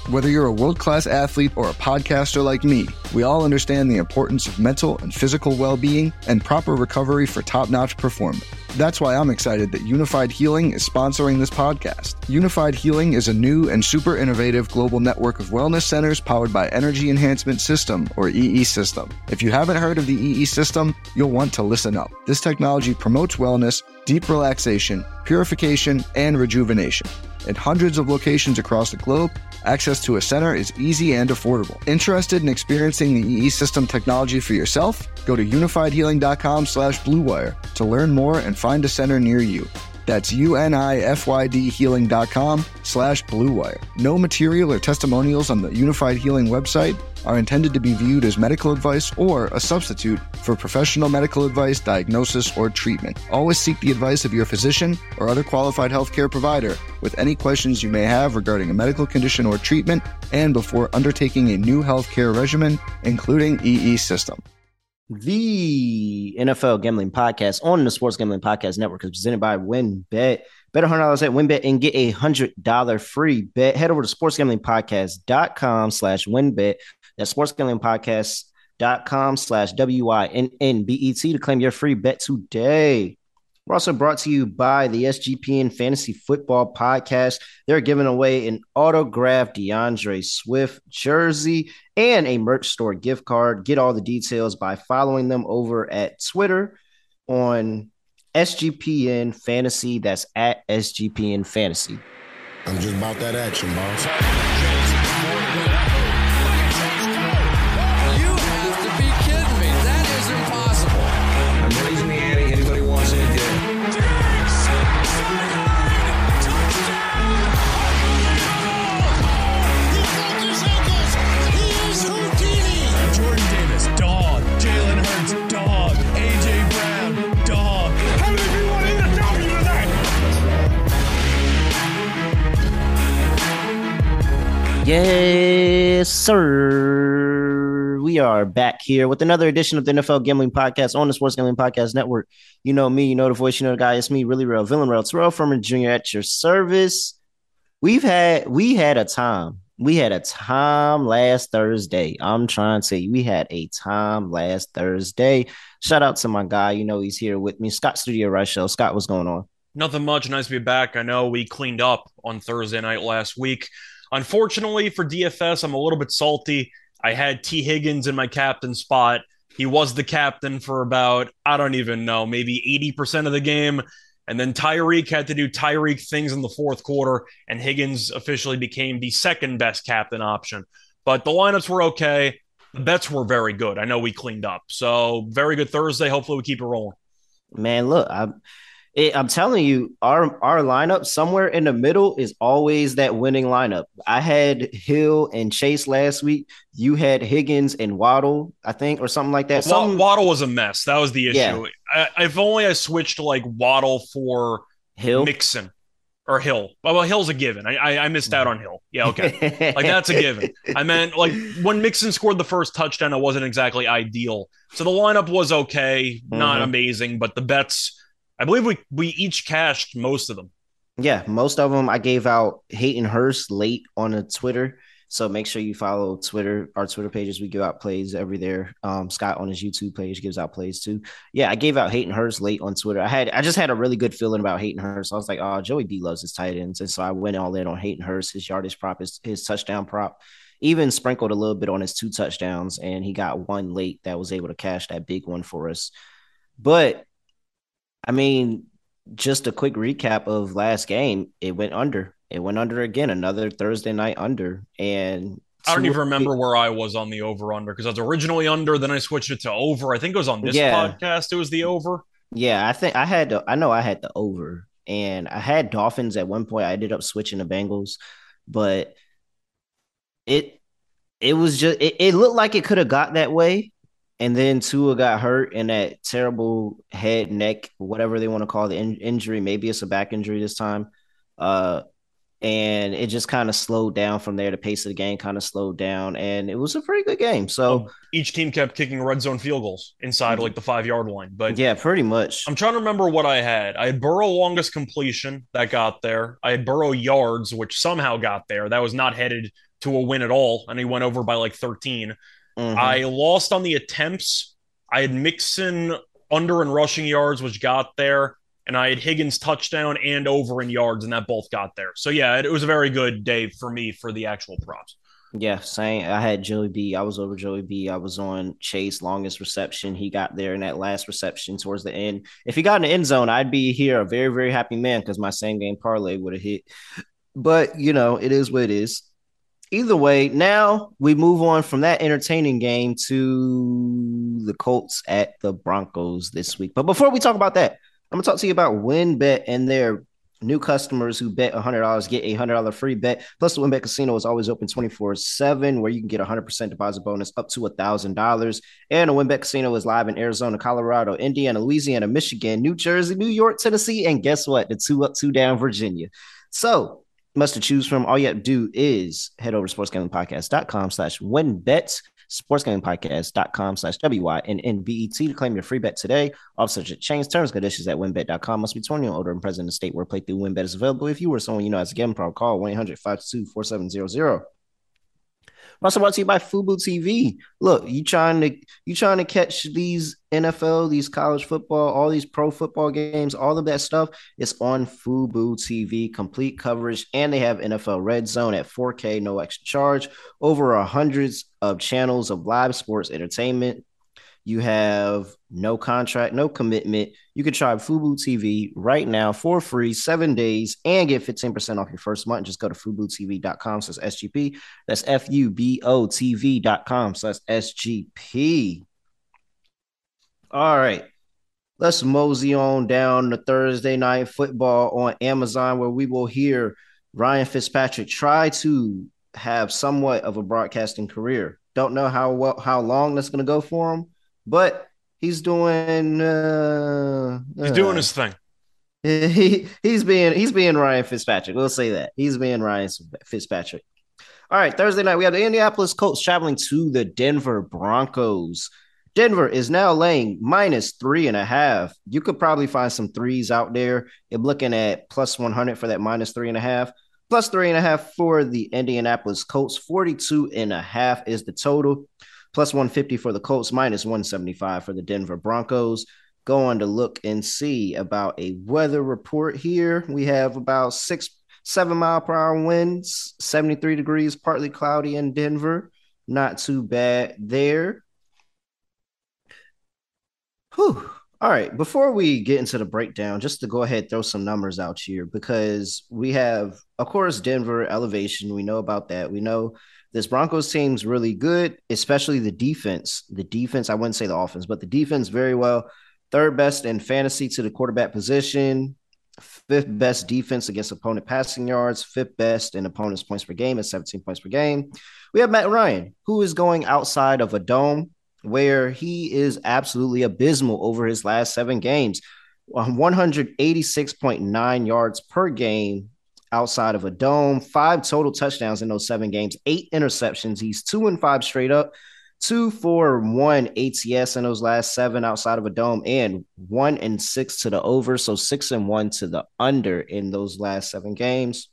Whether you're a world-class athlete or a podcaster like me, we all understand the importance of mental and physical well-being and proper recovery for top-notch performance. That's why I'm excited that Unified Healing is sponsoring this podcast. Unified Healing is a new and super innovative global network of wellness centers powered by Energy Enhancement System, or EE System. If you haven't heard of the EE System, you'll want to listen up. This technology promotes wellness, deep relaxation, purification, and rejuvenation. In hundreds of locations across the globe, access to a center is easy and affordable. Interested in experiencing the EE System technology for yourself? Go to unifiedhealing.com/bluewire to learn more and find a center near you. That's unifydhealing.com/bluewire. No material or testimonials on the Unified Healing website are intended to be viewed as medical advice or a substitute for professional medical advice, diagnosis, or treatment. Always seek the advice of your physician or other qualified healthcare provider with any questions you may have regarding a medical condition or treatment and before undertaking a new healthcare regimen, including EE System. The NFL Gambling Podcast on the Sports Gambling Podcast Network is presented by WynnBET. Bet $100 at WynnBET and get a $100 free bet. Head over to sportsgamblingpodcast.com/WynnBET. That's sportsgamblingpodcast.com/WYNNBET to claim your free bet today. We're also brought to you by the SGPN Fantasy Football Podcast. They're giving away an autographed DeAndre Swift jersey and a merch store gift card. Get all the details by following them over at Twitter on SGPN Fantasy. That's at SGPN Fantasy. I'm just about that action, boss. Yes, sir. We are back here with another edition of the NFL Gambling Podcast on the Sports Gambling Podcast Network. You know me, you know the voice, you know the guy. It's me, really real, villain real. Terrell Furman Jr. at your service. We had a time. We had a time last Thursday. I'm trying to tell you, we had a time last Thursday. Shout out to my guy. You know he's here with me, Scott Studio Rochelle. Scott, what's going on? Nothing much. Nice to be back. I know we cleaned up on Thursday night last week. Unfortunately for DFS, I'm a little bit salty. I had T. Higgins in my captain spot. He was the captain for about, I don't even know, maybe 80% of the game. And then Tyreek had to do Tyreek things in the fourth quarter, and Higgins officially became the second best captain option. But the lineups were okay. The bets were very good. I know we cleaned up. So very good Thursday. Hopefully we keep it rolling. Man, look, I'm telling you, our lineup somewhere in the middle is always that winning lineup. I had Hill and Chase last week. You had Higgins and Waddle, I think, or something like that. Waddle was a mess. That was the issue. Yeah. If only I switched to like Waddle for Hill, Mixon or Hill. Well, Hill's a given. I missed out on Hill. Yeah, okay. Like that's a given. I meant like when Mixon scored the first touchdown, it wasn't exactly ideal. So the lineup was okay, not amazing, but the bets, I believe we each cashed most of them. Yeah, most of them. I gave out Hayden Hurst late on the Twitter. So make sure you follow Twitter, our Twitter pages. We give out plays every there. Scott on his YouTube page gives out plays too. Yeah, I gave out Hayden Hurst late on Twitter. I just had a really good feeling about Hayden Hurst. I was like, oh, Joey B loves his tight ends. And so I went all in on Hayden Hurst, his yardage prop, his touchdown prop. Even sprinkled a little bit on his 2 touchdowns, and he got one late that was able to cash that big one for us. But I mean, just a quick recap of last game. It went under. It went under again, another Thursday night under. And I don't even remember where I was on the over-under because I was originally under, then I switched it to over. I think it was on this podcast. It was the over. Yeah, I know I had the over. And I had Dolphins at one point. I ended up switching to Bengals. But it was just – it looked like it could have got that way. And then Tua got hurt in that terrible head, neck, whatever they want to call the injury. Maybe it's a back injury this time. and it just kind of slowed down from there. The pace of the game kind of slowed down, and it was a pretty good game. So Each team kept kicking red zone field goals inside like the 5 yard line. But yeah, pretty much. I'm trying to remember what I had. I had Burrow longest completion that got there. I had Burrow yards, which somehow got there. That was not headed to a win at all, and he went over by like 13. I lost on the attempts. I had Mixon under and rushing yards, which got there, and I had Higgins touchdown and over in yards, and that both got there. So yeah, it was a very good day for me for the actual props. Yeah, same. I had Joey B. I was over Joey B. I was on Chase longest reception. He got there in that last reception towards the end. If he got in the end zone, I'd be here a very, very happy man because my same game parlay would have hit. But it is what it is. Either way, now we move on from that entertaining game to the Colts at the Broncos this week. But before we talk about that, I'm gonna talk to you about WynnBET and their new customers who bet $100 get a $100 free bet. Plus, the WynnBET Casino is always open 24/7, where you can get a 100% deposit bonus up to $1,000. And the WynnBET Casino is live in Arizona, Colorado, Indiana, Louisiana, Michigan, New Jersey, New York, Tennessee, and guess what? The 2 up, 2 down, Virginia. So much to choose from. All you have to do is head over to sportsgamblingpodcast.com/WynnBET, sportsgamblingpodcast.com/WYNNBET to claim your free bet today. All subject change terms, conditions at wynnbet.com. Must be 21 or older and present in the state where playthrough WynnBET is available. If you or someone you know has a gambling problem, call 1-800-522-4700. Also brought to you by Fubo TV. Look, you trying to catch these NFL, these college football, all these pro football games, all of that stuff. It's on Fubo TV, complete coverage, and they have NFL Red Zone at 4K, no extra charge. Over hundreds of channels of live sports entertainment. You have no contract, no commitment. You can try Fubo TV right now for free, 7 days, and get 15% off your first month. Just go to FuboTV.com/SGP. That's FUBOTV.com/SGP. All right. Let's mosey on down to Thursday Night Football on Amazon, where we will hear Ryan Fitzpatrick try to have somewhat of a broadcasting career. Don't know how long that's going to go for him. But he's doing his thing. He's being Ryan Fitzpatrick. We'll say that. He's being Ryan Fitzpatrick. All right, Thursday night, we have the Indianapolis Colts traveling to the Denver Broncos. Denver is now laying -3.5. You could probably find some threes out there. I'm looking at +100 for that -3.5. +3.5 for the Indianapolis Colts. 42.5 is the total. +150 for the Colts, -175 for the Denver Broncos. Going to look and see about a weather report here. We have about 6-7 mile per hour winds, 73 degrees, partly cloudy in Denver. Not too bad there. Whew. All right, before we get into the breakdown, just to go ahead, throw some numbers out here, because we have, of course, Denver elevation. We know about that. We know this Broncos team's really good, especially the defense. The defense, I wouldn't say the offense, but the defense very well. Third best in fantasy to the quarterback position. Fifth best defense against opponent passing yards. Fifth best in opponent's points per game at 17 points per game. We have Matt Ryan, who is going outside of a dome, where he is absolutely abysmal over his last 7 games. 186.9 yards per game outside of a dome, 5 total touchdowns in those 7 games, 8 interceptions. He's 2-5 straight up, 2-for-1 ATS in those last 7 outside of a dome, and 1-6 to the over. So 6-1 to the under in those last 7 games.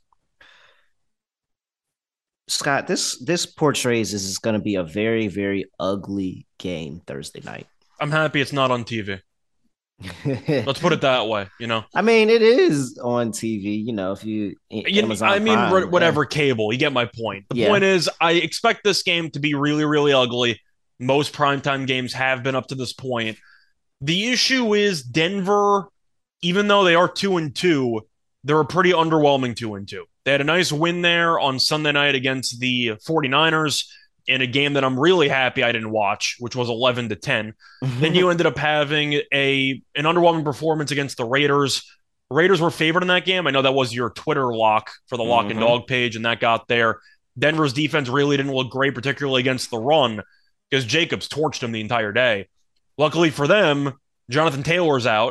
Scott, this portrays this is going to be a very, very ugly game Thursday night. I'm happy it's not on TV. Let's put it that way, I mean, it is on TV, if you Amazon Prime, whatever cable, you get my point. The point is, I expect this game to be really, really ugly. Most primetime games have been up to this point. The issue is Denver, even though they are 2-2, they're a pretty underwhelming 2-2. They had a nice win there on Sunday night against the 49ers in a game that I'm really happy I didn't watch, which was 11-10. Then you ended up having an underwhelming performance against the Raiders. Raiders were favored in that game. I know that was your Twitter lock for the Lock and Dog page, and that got there. Denver's defense really didn't look great, particularly against the run, because Jacobs torched him the entire day. Luckily for them, Jonathan Taylor's out.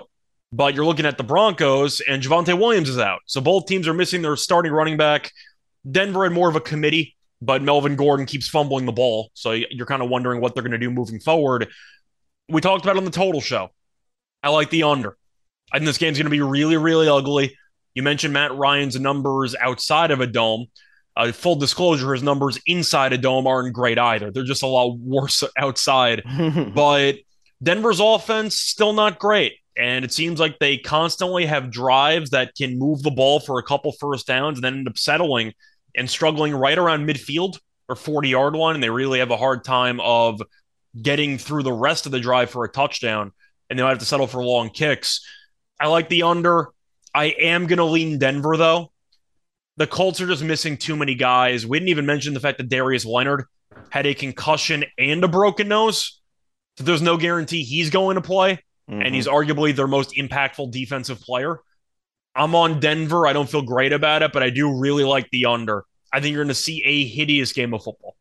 But you're looking at the Broncos, and Javonte Williams is out. So both teams are missing their starting running back. Denver had more of a committee, but Melvin Gordon keeps fumbling the ball. So you're kind of wondering what they're going to do moving forward. We talked about it on the total show. I like the under. I think this game's going to be really, really ugly. You mentioned Matt Ryan's numbers outside of a dome. Full disclosure, his numbers inside a dome aren't great either. They're just a lot worse outside. But Denver's offense, still not great. And it seems like they constantly have drives that can move the ball for a couple first downs and then end up settling and struggling right around midfield or 40-yard line. And they really have a hard time of getting through the rest of the drive for a touchdown. And they might have to settle for long kicks. I like the under. I am going to lean Denver, though. The Colts are just missing too many guys. We didn't even mention the fact that Darius Leonard had a concussion and a broken nose. So there's no guarantee he's going to play. Mm-hmm. And he's arguably their most impactful defensive player. I'm on Denver. I don't feel great about it, but I do really like the under. I think you're going to see a hideous game of football.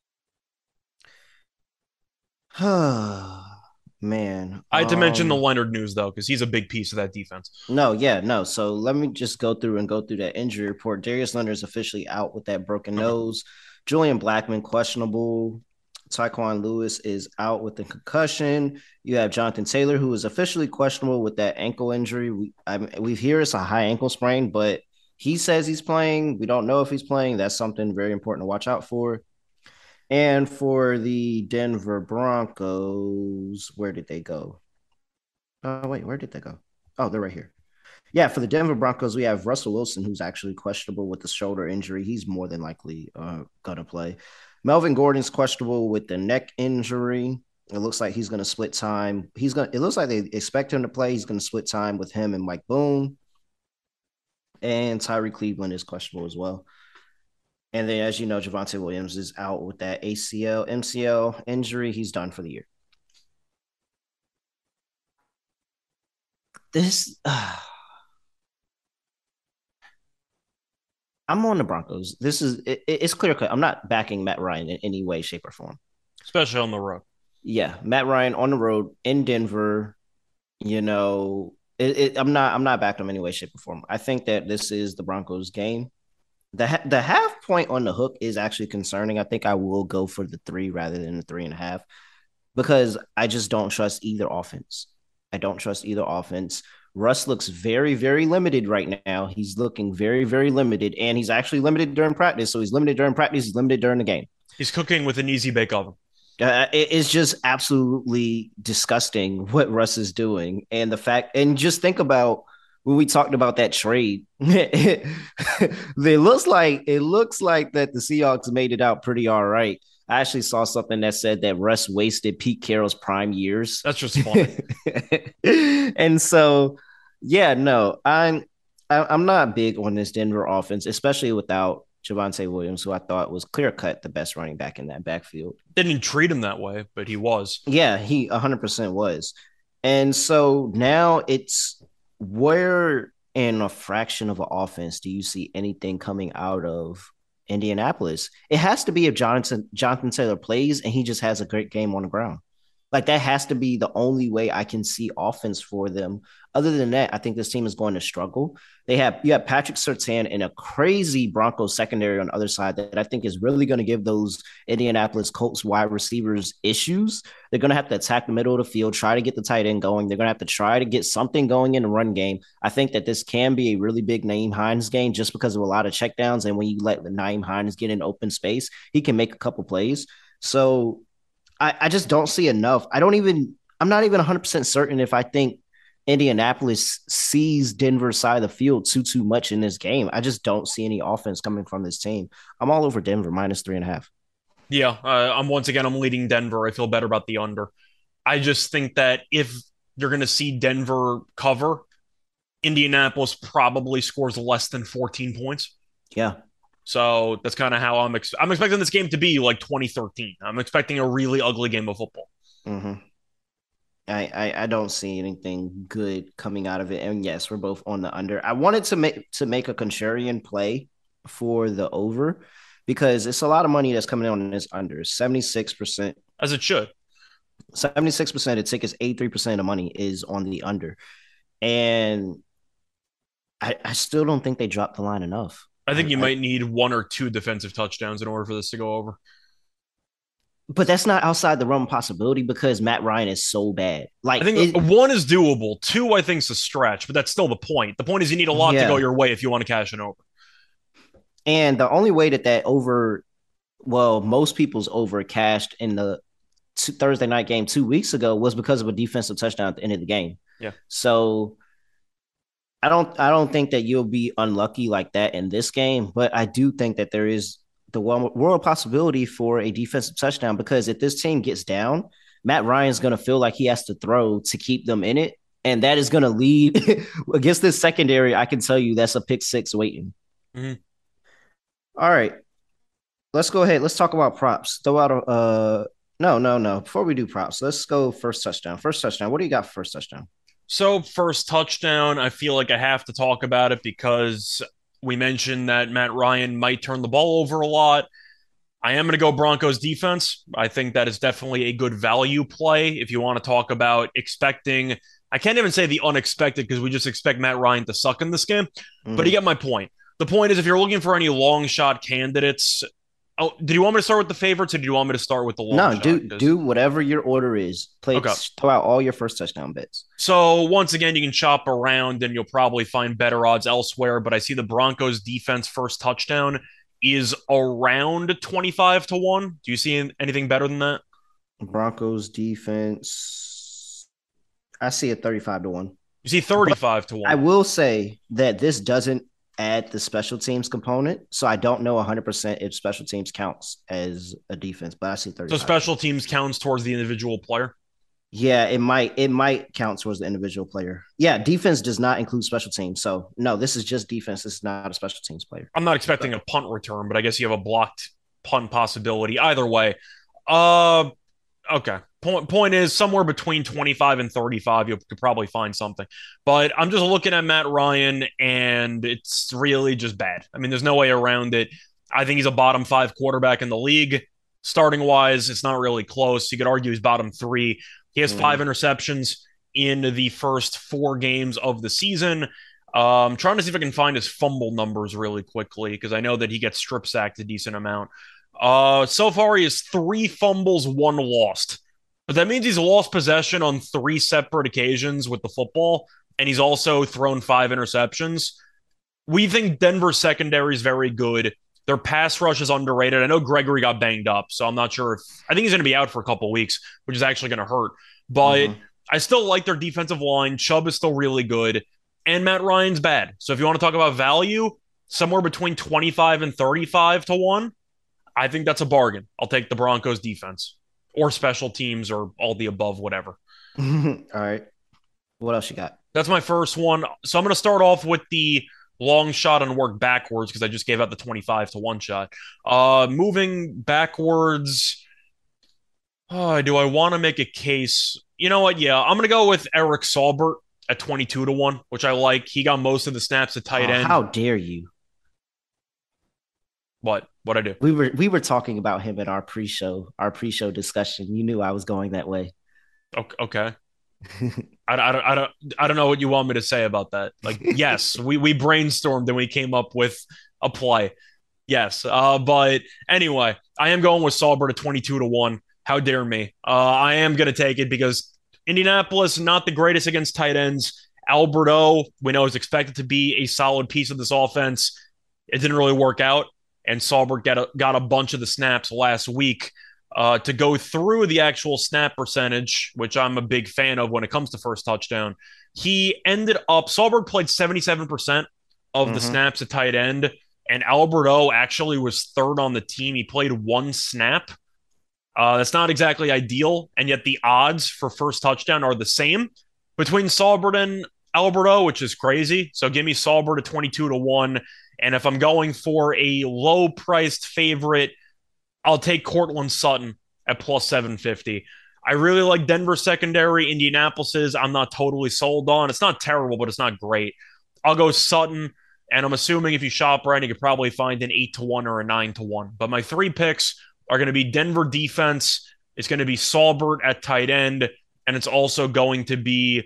Man. I had to mention the Leonard news, though, because he's a big piece of that defense. No. So let me just go through that injury report. Darius Leonard is officially out with that broken nose. Julian Blackmon, questionable. Tyquan Lewis is out with the concussion. You have Jonathan Taylor, who is officially questionable with that ankle injury. We hear it's a high ankle sprain, but he says he's playing. We don't know if he's playing. That's something very important to watch out for. And for the Denver Broncos, where did they go? Oh, wait, where did they go? Oh, they're right here. Yeah, for the Denver Broncos, we have Russell Wilson, who's actually questionable with the shoulder injury. He's more than likely going to play. Melvin Gordon's questionable with the neck injury. It looks like he's going to split time. It looks like they expect him to play. He's going to split time with him and Mike Boone. And Tyree Cleveland is questionable as well. And then, as you know, Javonte Williams is out with that ACL, MCL injury. He's done for the year. I'm on the Broncos. It's clear cut. I'm not backing Matt Ryan in any way, shape, or form. Especially on the road. Yeah, Matt Ryan on the road in Denver. You know, I'm not backing him in any way, shape, or form. I think that this is the Broncos' game. The half point on the hook is actually concerning. I think I will go for the 3 rather than the 3.5 because I just don't trust either offense. Russ looks very, very limited right now. He's looking very, very limited, and he's actually limited during practice. So he's limited during practice. He's limited during the game. He's cooking with an easy bake oven. It's just absolutely disgusting what Russ is doing. And just think about when we talked about that trade, it looks like that the Seahawks made it out pretty all right. I actually saw something that said that Russ wasted Pete Carroll's prime years. That's just funny. And so, yeah, no, I'm not big on this Denver offense, especially without Javonte Williams, who I thought was clear cut the best running back in that backfield. Didn't treat him that way, but he was. Yeah, he 100% was. And so now it's where in a fraction of an offense do you see anything coming out of Indianapolis? It has to be if Jonathan Taylor plays and he just has a great game on the ground. Like that has to be the only way I can see offense for them. Other than that, I think this team is going to struggle. You have Patrick Surtain and a crazy Broncos secondary on the other side that I think is really going to give those Indianapolis Colts wide receivers issues. They're going to have to attack the middle of the field, try to get the tight end going. They're going to have to try to get something going in the run game. I think that this can be a really big Nyheim Hines game just because of a lot of checkdowns. And when you let Nyheim Hines get in open space, he can make a couple plays. So I just don't see enough. I'm not even 100% certain if I think Indianapolis sees Denver's side of the field too much in this game. I just don't see any offense coming from this team. I'm all over Denver -3.5. Yeah, I'm leading Denver. I feel better about the under. I just think that if you're going to see Denver cover, Indianapolis probably scores less than 14 points. Yeah. So that's kind of how I'm expecting this game to be like 2013. I'm expecting a really ugly game of football. Mm-hmm. I don't see anything good coming out of it. And yes, we're both on the under. I wanted to make a contrarian play for the over because it's a lot of money that's coming in on this under. 76%. As it should. 76% of tickets, 83% of money is on the under. And I still don't think they dropped the line enough. I think you might need 1 or 2 defensive touchdowns in order for this to go over. But that's not outside the realm of possibility because Matt Ryan is so bad. Like, I think 1 is doable. 2, I think, is a stretch, but that's still the point. The point is you need a lot to go your way if you want to cash an over. And the only way that over, well, most people's over cashed in the Thursday night game 2 weeks ago was because of a defensive touchdown at the end of the game. Yeah. So I don't think that you'll be unlucky like that in this game, but I do think that there is the world possibility for a defensive touchdown because if this team gets down, Matt Ryan's going to feel like he has to throw to keep them in it. And that is going to lead against this secondary. I can tell you that's a pick 6 waiting. Mm-hmm. All right. Let's go ahead. Let's talk about props. Throw out no. Before we do props, let's go first touchdown. First touchdown. What do you got for first touchdown? So first touchdown, I feel like I have to talk about it because we mentioned that Matt Ryan might turn the ball over a lot. I am going to go Broncos defense. I think that is definitely a good value play if you want to talk about expecting. I can't even say the unexpected because we just expect Matt Ryan to suck in this game, but you get my point. The point is if you're looking for any long shot candidates, did you want me to start with the favorites or do you want me to start with the long shot? No, do whatever your order is. Throw out all your first touchdown bets. So once again, you can shop around and you'll probably find better odds elsewhere, but I see the Broncos defense first touchdown is around 25 to 1. Do you see anything better than that? Broncos defense, I see it 35 to 1. You see 35 to 1. I will say that this doesn't add the special teams component. So I don't know 100% if special teams counts as a defense, but I see 30. So special teams counts towards the individual player? Yeah, it might count towards the individual player. Yeah, defense does not include special teams. So no, this is just defense. This is not a special teams player. I'm not expecting a punt return, but I guess you have a blocked punt possibility. Either way. Okay. Point is somewhere between 25 and 35, you could probably find something. But I'm just looking at Matt Ryan, and it's really just bad. I mean, there's no way around it. I think he's a bottom 5 quarterback in the league. Starting-wise, it's not really close. You could argue he's bottom 3. He has 5 interceptions in the first 4 games of the season. I'm trying to see if I can find his fumble numbers really quickly, because I know that he gets strip sacked a decent amount. So far, he has 3 fumbles, 1 lost. But that means he's lost possession on 3 separate occasions with the football, and he's also thrown 5 interceptions. We think Denver's secondary is very good. Their pass rush is underrated. I know Gregory got banged up, so I'm not sure if... I think he's going to be out for a couple of weeks, which is actually going to hurt. But I still like their defensive line. Chubb is still really good, and Matt Ryan's bad. So if you want to talk about value, somewhere between 25 and 35 to 1, I think that's a bargain. I'll take the Broncos defense or special teams or all the above, whatever. All right. What else you got? That's my first one. So I'm going to start off with the long shot and work backwards because I just gave out the 25 to 1 shot. Moving backwards, do I want to make a case? You know what? Yeah, I'm going to go with Eric Saubert at 22 to 1, which I like. He got most of the snaps at tight end. How dare you? What'd I do? We were talking about him in our pre-show discussion. You knew I was going that way. Okay. I don't know what you want me to say about that. Like, yes, we brainstormed and we came up with a play. Yes. But anyway, I am going with Saubert at 22 to 1. How dare me? I am going to take it because Indianapolis, not the greatest against tight ends. Alberto, we know, is expected to be a solid piece of this offense. It didn't really work out. And Saubert got a bunch of the snaps last week. To go through the actual snap percentage, which I'm a big fan of when it comes to first touchdown, Saubert played 77% of the snaps at tight end, and Alberto actually was 3rd on the team. He played 1 snap. That's not exactly ideal, and yet the odds for first touchdown are the same between Saubert and Alberto, which is crazy. So give me Saubert at 22 to 1. And if I'm going for a low-priced favorite, I'll take Courtland Sutton at plus 750. I really like Denver secondary. Indianapolis's I'm not totally sold on. It's not terrible, but it's not great. I'll go Sutton, and I'm assuming if you shop around, you could probably find an 8 to 1 or a 9 to 1. But my 3 picks are going to be Denver defense. It's going to be Saubert at tight end, and it's also going to be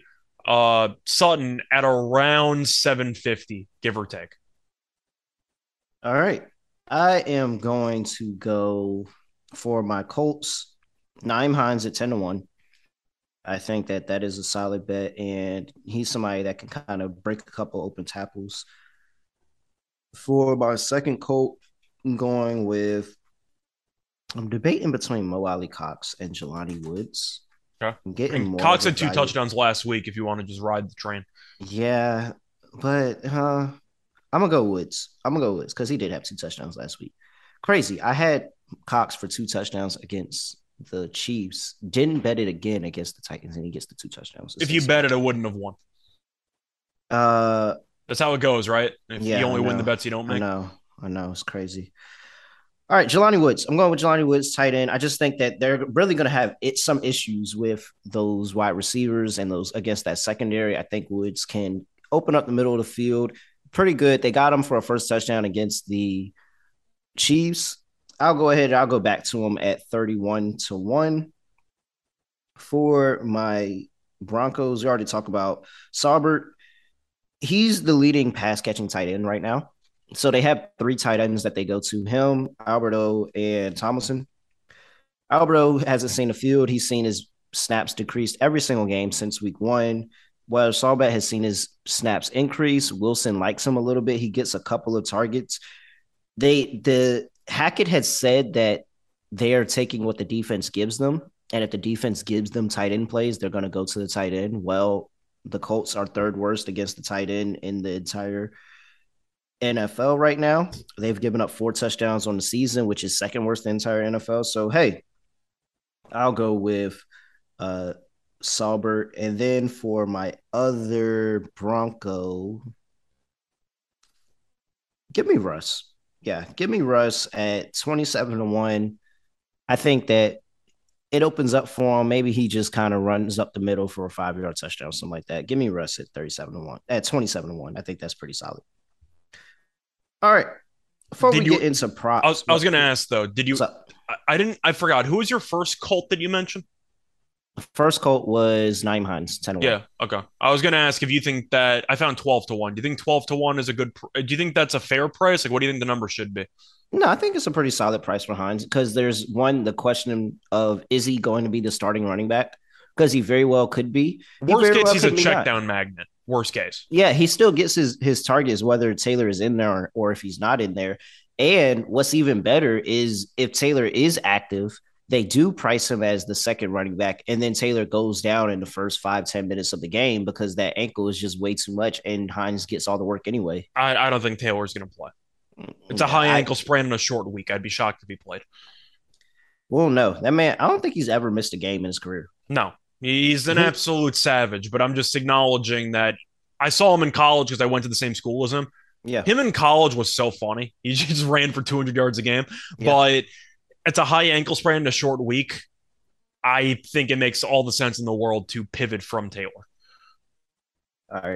Sutton at around 750, give or take. All right. I am going to go for my Colts. Naeem Hines at 10-1. I think that is a solid bet, and he's somebody that can kind of break a couple open tackles. For my second Colt, I'm going with. I'm debating between Mo Alley Cox and Jelani Woods. Okay. I'm getting more. Cox had 2 touchdowns last week. If you want to just ride the train. Yeah, but I'm gonna go Woods. I'm gonna go Woods because he did have 2 touchdowns last week. Crazy. I had Cox for 2 touchdowns against the Chiefs. Didn't bet it again against the Titans, and he gets the 2 touchdowns. If you bet it, it wouldn't have won. That's how it goes, right? If you only win the bets you don't make. I know. It's crazy. All right, Jelani Woods. I'm going with Jelani Woods, tight end. I just think that they're really going to have some issues with those wide receivers and those against that secondary. I think Woods can open up the middle of the field pretty good. They got him for a first touchdown against the Chiefs. I'll go ahead. I'll go back to him at 31-1. For my Broncos, we already talked about Saubert. He's the leading pass catching tight end right now. So they have 3 tight ends that they go to: him, Alberto, and Tomlinson. Alberto hasn't seen the field. He's seen his snaps decreased every single game since week 1. While Saubert has seen his snaps increase. Wilson likes him a little bit. He gets a couple of targets. The Hackett had said that they are taking what the defense gives them. And if the defense gives them tight end plays, they're going to go to the tight end. Well, the Colts are 3rd worst against the tight end in the entire NFL right now. They've given up 4 touchdowns on the season, which is 2nd worst in the entire NFL. So, hey, I'll go with Saubert. And then for my other Bronco, give me Russ. Yeah, give me Russ at 27-1. I think that it opens up for him. Maybe he just kind of runs up the middle for a 5-yard touchdown, something like that. Give me Russ at 37-1, at 27-1. I think that's pretty solid. All right. Before we get into props, I was going to ask though. Did you? I forgot. Who was your first Colt that you mentioned? The first Colt was Naeem Hines, 10-1. Yeah. Okay. I was going to ask if you think that I found 12-1. Do you think 12-1 is a good? Do you think that's a fair price? Like, what do you think the number should be? No, I think it's a pretty solid price for Hines because there's the question of, is he going to be the starting running back? Because he very well could be. Worst case, he's a check down magnet. Worst case. Yeah, he still gets his targets, whether Taylor is in there or if he's not in there. And what's even better is if Taylor is active, they do price him as the second running back. And then Taylor goes down in the first 5-10 minutes of the game because that ankle is just way too much and Hines gets all the work anyway. I don't think Taylor's going to play. It's a high ankle sprain in a short week. I'd be shocked if he played. Well, no. That man, I don't think he's ever missed a game in his career. No. He's an absolute savage, but I'm just acknowledging that I saw him in college because I went to the same school as him. Yeah. Him in college was so funny. He just ran for 200 yards a game. Yeah. But it's a high ankle sprain in a short week. I think it makes all the sense in the world to pivot from Taylor. All right.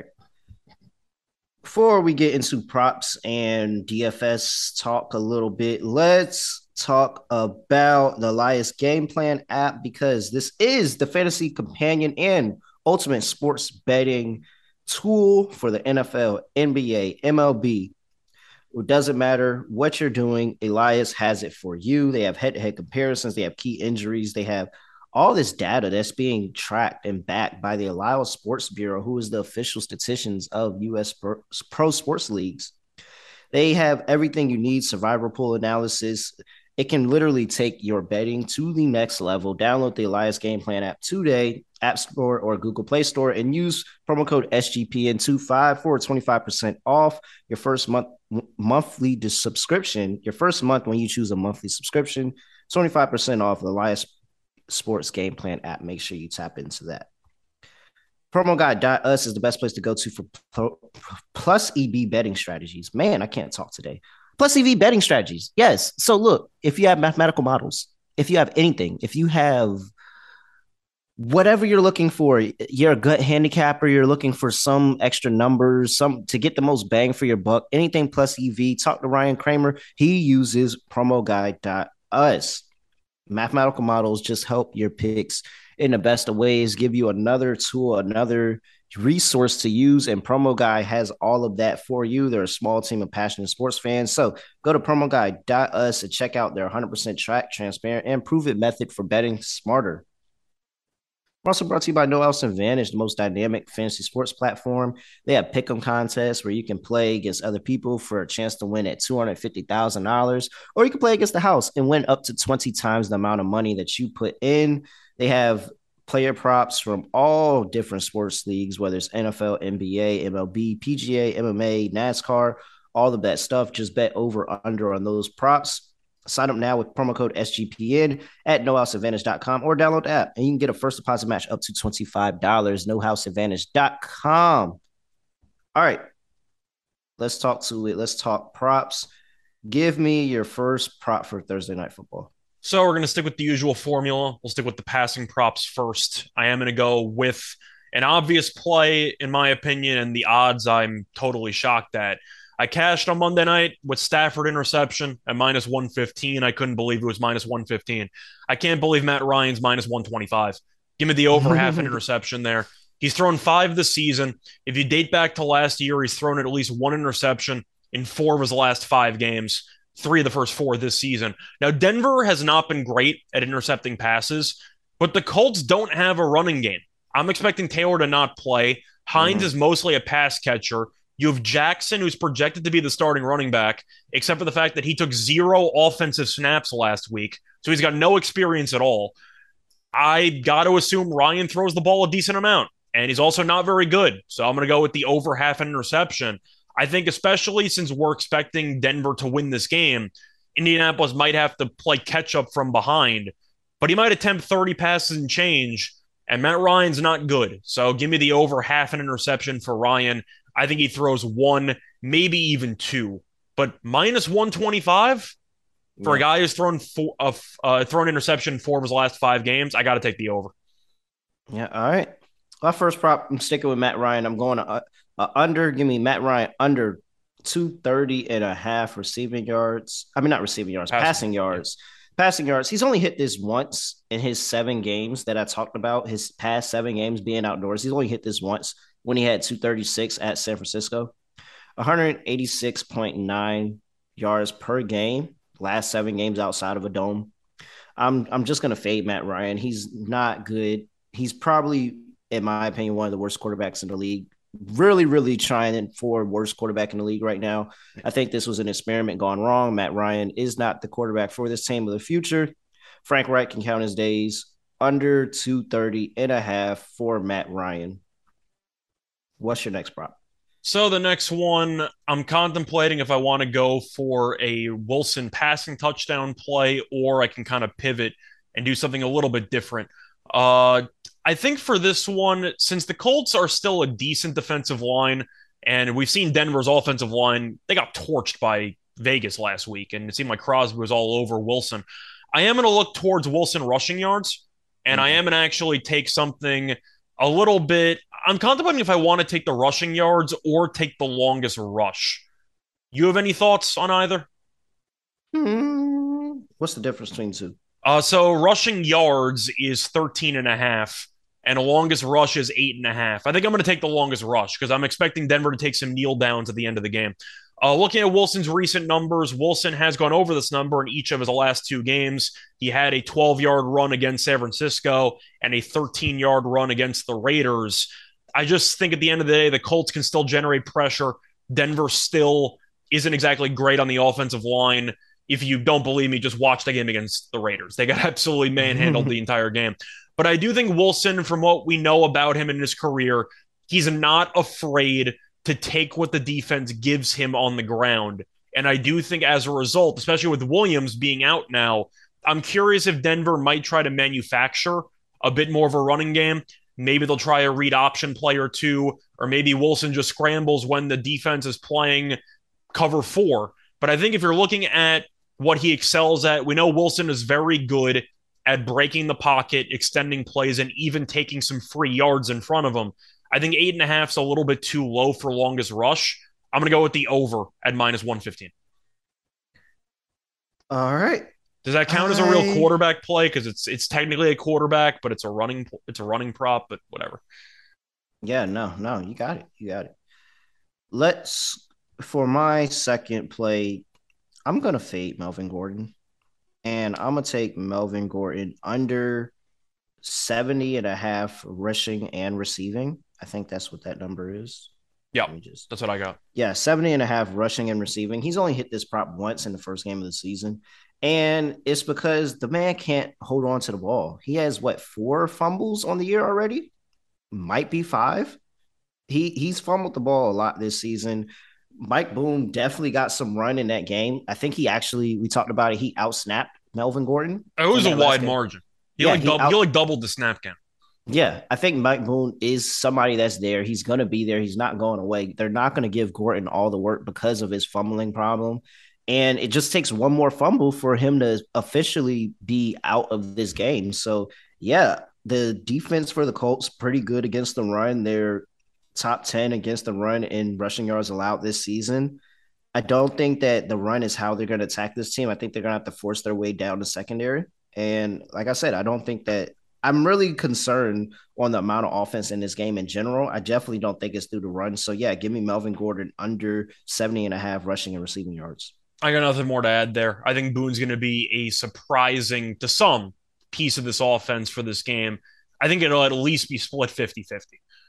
Before we get into props and DFS talk a little bit, let's talk about the Elias Game Plan app because this is the fantasy companion and ultimate sports betting tool for the NFL, NBA, MLB. It doesn't matter what you're doing. Elias has it for you. They have head-to-head comparisons. They have key injuries. They have all this data that's being tracked and backed by the Elias Sports Bureau, who is the official statisticians of U.S. pro sports leagues. They have everything you need, survivor pool analysis. It can literally take your betting to the next level. Download the Elias Game Plan app today, App Store or Google Play Store, and use promo code SGPN25 for 25% off your first monthly subscription. Your first month when you choose a monthly subscription, 25% off the Elias Sports Game Plan app. Make sure you tap into that. PromoGuide.us is the best place to go to for plus EV betting strategies. Man, I can't talk today. Plus EV betting strategies. Yes. So look, if you have mathematical models, if you have anything, if you have whatever you're looking for, you're a gut handicapper, you're looking for some extra numbers, to get the most bang for your buck, anything plus EV, talk to Ryan Kramer. He uses PromoGuide.us. Mathematical models just help your picks in the best of ways, give you another tool, another resource to use, and Promo Guy has all of that for you. They're a small team of passionate sports fans. So go to promoguy.us and check out their 100% track, transparent, and prove-it method for betting smarter. We're also brought to you by No Outs Advantage, the most dynamic fantasy sports platform. They have pick'em contests where you can play against other people for a chance to win at $250,000, or you can play against the house and win up to 20 times the amount of money that you put in. They have player props from all different sports leagues, whether it's NFL, NBA, MLB, PGA, MMA, NASCAR, all of that stuff. Just bet over or under on those props. Sign up now with promo code SGPN at nohouseadvantage.com or download the app, and you can get a first deposit match up to $25. Nohouseadvantage.com. All right. Let's talk to it. Let's talk props. Give me your first prop for Thursday Night Football. So we're going to stick with the usual formula. We'll stick with the passing props first. I am going to go with an obvious play, in my opinion, and the odds I'm totally shocked at. I cashed on Monday night with Stafford interception at minus 115. I couldn't believe it was minus 115. I can't believe Matt Ryan's minus 125. Give me the over half an interception there. He's thrown 5 this season. If you date back to last year, he's thrown at least 1 interception in 4 of his last 5 games, 3 of the first 4 this season. Now, Denver has not been great at intercepting passes, but the Colts don't have a running game. I'm expecting Taylor to not play. Hines is mostly a pass catcher. You have Jackson, who's projected to be the starting running back, except for the fact that he took 0 offensive snaps last week, so he's got no experience at all. I got to assume Ryan throws the ball a decent amount, and he's also not very good, so I'm going to go with the over half an interception. I think especially since we're expecting Denver to win this game, Indianapolis might have to play catch-up from behind, but he might attempt 30 passes and change, and Matt Ryan's not good, so give me the over half an interception for Ryan. I think he throws 1, maybe even 2, but minus 125 for a guy who's thrown interception in 4 of his last 5 games. I got to take the over. Yeah, all right. My first prop, I'm sticking with Matt Ryan. I'm going to under. Give me Matt Ryan under 230.5 receiving yards. I mean, not receiving yards, passing yards. Passing yards. He's only hit this once in his 7 games that I talked about. His past 7 games being outdoors, he's only hit this once when he had 236 at San Francisco. 186.9 yards per game. Last 7 games outside of a dome. I'm just gonna fade Matt Ryan. He's not good. He's probably, in my opinion, one of the worst quarterbacks in the league. Really, really trying for worst quarterback in the league right now. I think this was an experiment gone wrong. Matt Ryan is not the quarterback for this team of the future. Frank Reich can count his days. Under 230.5 for Matt Ryan. What's your next prop? So the next one, I'm contemplating if I want to go for a Wilson passing touchdown play, or I can kind of pivot and do something a little bit different. I think for this one, since the Colts are still a decent defensive line, and we've seen Denver's offensive line, they got torched by Vegas last week, and it seemed like Crosby was all over Wilson. I am going to look towards Wilson rushing yards, and I am going to actually take something a little bit. I'm contemplating if I want to take the rushing yards or take the longest rush. You have any thoughts on either? What's the difference between the two? So rushing yards is 13.5, and the longest rush is 8.5. I think I'm going to take the longest rush because I'm expecting Denver to take some kneel downs at the end of the game. Looking at Wilson's recent numbers, Wilson has gone over this number in each of his last 2 games. He had a 12-yard run against San Francisco and a 13-yard run against the Raiders. I just think at the end of the day, the Colts can still generate pressure. Denver still isn't exactly great on the offensive line. If you don't believe me, just watch the game against the Raiders. They got absolutely manhandled the entire game. But I do think Wilson, from what we know about him in his career, he's not afraid to take what the defense gives him on the ground. And I do think as a result, especially with Williams being out now, I'm curious if Denver might try to manufacture a bit more of a running game. Maybe they'll try a read option play or 2, or maybe Wilson just scrambles when the defense is playing cover 4. But I think if you're looking at what he excels at, we know Wilson is very good at breaking the pocket, extending plays, and even taking some free yards in front of him. I think 8.5 is a little bit too low for longest rush. I'm going to go with the over at minus 115. All right. Does that count as a real quarterback play? Because it's technically a quarterback, but it's a running prop, but whatever. Yeah, no, you got it. You got it. Let's for my second play, I'm gonna fade Melvin Gordon. And I'm gonna take Melvin Gordon under 70 and a half rushing and receiving. I think that's what that number is. Yeah, Let me just that's what I got. Yeah, 70 and a half rushing and receiving. He's only hit this prop once in the first game of the season. And it's because the man can't hold on to the ball. He has what, 4 fumbles on the year already? Might be 5. He's fumbled the ball a lot this season. Mike Boone definitely got some run in that game. I think we talked about it. He outsnapped Melvin Gordon. It was a wide margin. He like doubled the snap count. Yeah, I think Mike Boone is somebody that's there. He's going to be there. He's not going away. They're not going to give Gordon all the work because of his fumbling problem. And it just takes one more fumble for him to officially be out of this game. So, yeah, the defense for the Colts pretty good against the run. They're top 10 against the run in rushing yards allowed this season. I don't think that the run is how they're going to attack this team. I think they're going to have to force their way down the secondary. And like I said, I don't think that I'm really concerned on the amount of offense in this game in general. I definitely don't think it's through the run. So, yeah, give me Melvin Gordon under 70 and a half rushing and receiving yards. I got nothing more to add there. I think Boone's going to be a surprising, to some, piece of this offense for this game. I think it'll at least be split 50-50.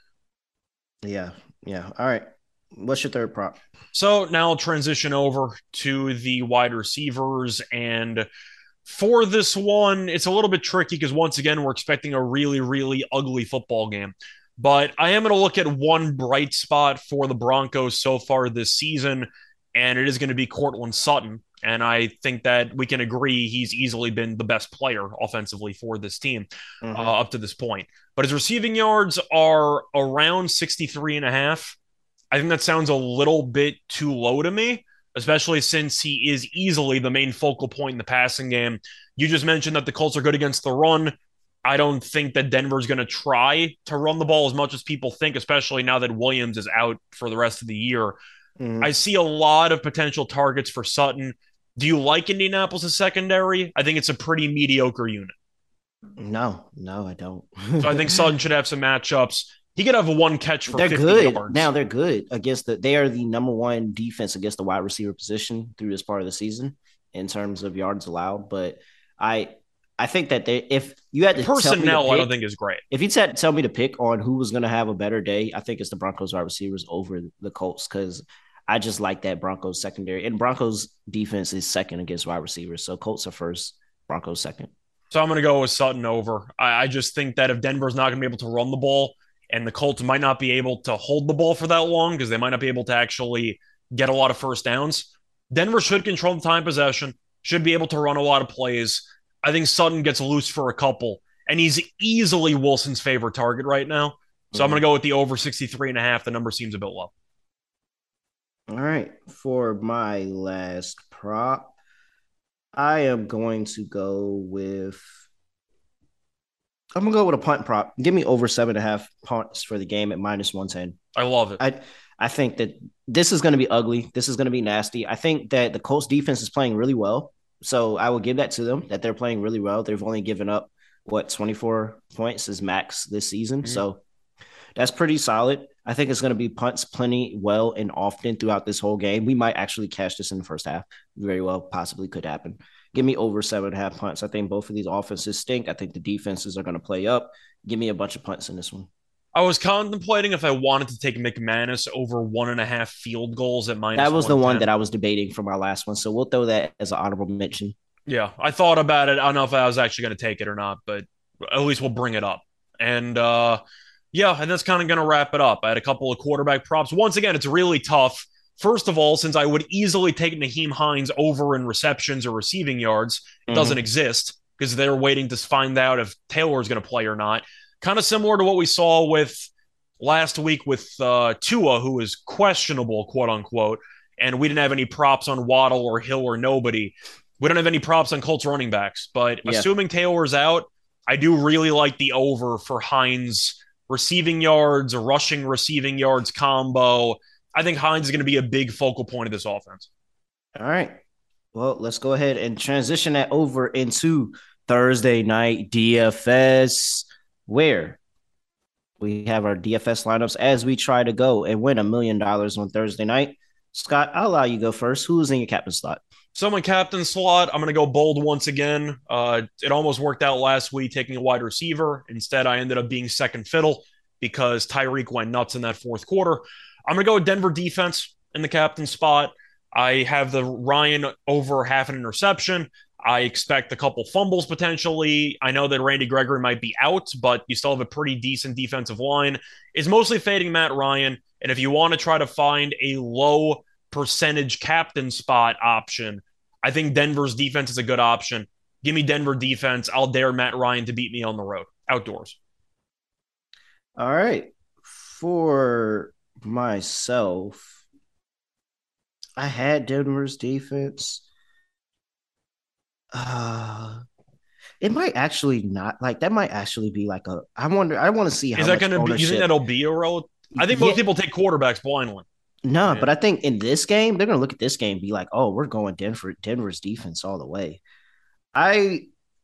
Yeah. All right. What's your third prop? So now I'll transition over to the wide receivers. And for this one, it's a little bit tricky because once again, we're expecting a really, really ugly football game. But I am going to look at one bright spot for the Broncos so far this season, and it is going to be Courtland Sutton. And I think that we can agree he's easily been the best player offensively for this team up to this point. But his receiving yards are around 63 and a half. I think that sounds a little bit too low to me, especially since he is easily the main focal point in the passing game. You just mentioned that the Colts are good against the run. I don't think that Denver's going to try to run the ball as much as people think, especially now that Williams is out for the rest of the year. I see a lot of potential targets for Sutton. Do you like Indianapolis' secondary? I think it's a pretty mediocre unit. No, I don't. So I think Sutton should have some matchups. He could have a one catch for they're 50 good. yards. Now they're good against they are the number one defense against the wide receiver position through this part of the season in terms of yards allowed. But I think that if you had to personnel, pick, I don't think is great. If you had to tell me to pick on who was going to have a better day, I think it's the Broncos wide receivers over the Colts because I just like that Broncos secondary. And Broncos defense is second against wide receivers. So Colts are first, Broncos second. So I'm going to go with Sutton over. I just think that if Denver's not going to be able to run the ball and the Colts might not be able to hold the ball for that long because they might not be able to actually get a lot of first downs, Denver should control the time possession, should be able to run a lot of plays. I think Sutton gets loose for a couple, and he's easily Wilson's favorite target right now. So I'm going to go with the over 63 and a half. The number seems a bit low. All right. For my last prop, I am going to go with a punt prop. Give me over 7.5 punts for the game at -110. I love it. I think that this is going to be ugly. This is going to be nasty. I think that the Colts defense is playing really well. So I will give that to them, that they're playing really well. They've only given up, 24 points is max this season. So that's pretty solid. I think it's going to be punts plenty well and often throughout this whole game. We might actually catch this in the first half. Very well, possibly could happen. Give me over 7.5 punts. I think both of these offenses stink. I think the defenses are going to play up. Give me a bunch of punts in this one. I was contemplating if I wanted to take McManus over 1.5 field goals at -110. That was the one that I was debating for my last one. So we'll throw that as an honorable mention. Yeah, I thought about it. I don't know if I was actually going to take it or not, but at least we'll bring it up. And and that's kind of going to wrap it up. I had a couple of quarterback props. Once again, it's really tough. First of all, since I would easily take Nyheim Hines over in receptions or receiving yards, it doesn't exist because they're waiting to find out if Taylor is going to play or not. Kind of similar to what we saw with last week with Tua, who is questionable, quote unquote, and we didn't have any props on Waddle or Hill or nobody. We don't have any props on Colts running backs, but assuming Taylor's out, I do really like the over for Hines receiving yards, rushing receiving yards combo. I think Hines is going to be a big focal point of this offense. All right. Well, let's go ahead and transition that over into Thursday night DFS, where We have our DFS lineups as we try to go and win $1 million on Thursday night. Scott, I'll allow you to go first. Who's in your captain slot? So my captain slot, I'm going to go bold once again. It almost worked out last week taking a wide receiver. Instead, I ended up being second fiddle because Tyreek went nuts in that fourth quarter. I'm going to go with Denver defense in the captain spot. I have the Ryan over half an interception. I expect a couple fumbles potentially. I know that Randy Gregory might be out, but you still have a pretty decent defensive line. It's mostly fading Matt Ryan. And if you want to try to find a low percentage captain spot option, I think Denver's defense is a good option. Give me Denver defense. I'll dare Matt Ryan to beat me on the road, outdoors. All right. For myself, I had Denver's defense. It might actually not like that. Might actually be like a. I wonder. I want to see how. Is that going to be? You think that'll be a road? I think most people take quarterbacks blindly. No, but I think in this game they're going to look at this game and be like, "Oh, we're going Denver's defense all the way." I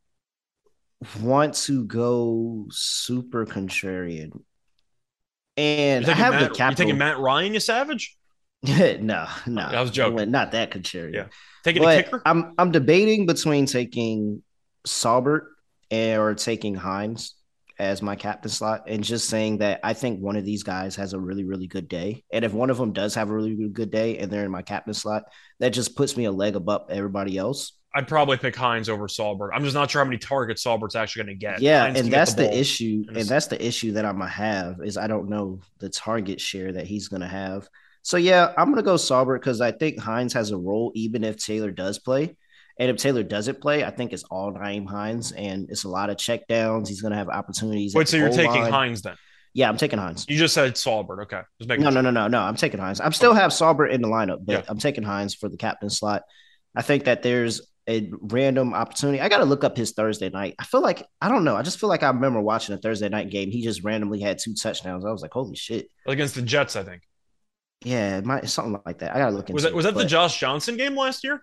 want to go super contrarian, and I have the capital. You taking Matt Ryan, you savage? No, I was joking. Not that contrarian. Yeah, taking a kicker. I'm debating between taking Saubert or taking Hines as my captain slot, and just saying that I think one of these guys has a really, really good day. And if one of them does have a really, really good day and they're in my captain slot, that just puts me a leg above everybody else. I'd probably pick Hines over Saubert. I'm just not sure how many targets Saubert's actually going to get. Yeah, and that's the issue. And that's the issue that I'm going to have is I don't know the target share that he's going to have. So, yeah, I'm going to go Saubert because I think Hines has a role even if Taylor does play. And if Taylor doesn't play, I think it's all Nyheim Hines, and it's a lot of checkdowns. He's going to have opportunities. Wait, so you're taking Hines then? Yeah, I'm taking Hines. You just said Saubert. Okay. No. I'm taking Hines. I'm still have Saubert in the lineup, but I'm taking Hines for the captain slot. I think that there's a random opportunity. I got to look up his Thursday night. I feel like, I don't know. I just feel like I remember watching a Thursday night game. He just randomly had 2 touchdowns. I was like, holy shit. Against the Jets, I think. Yeah, something like that. I got to look into it. Was that the Josh Johnson game last year?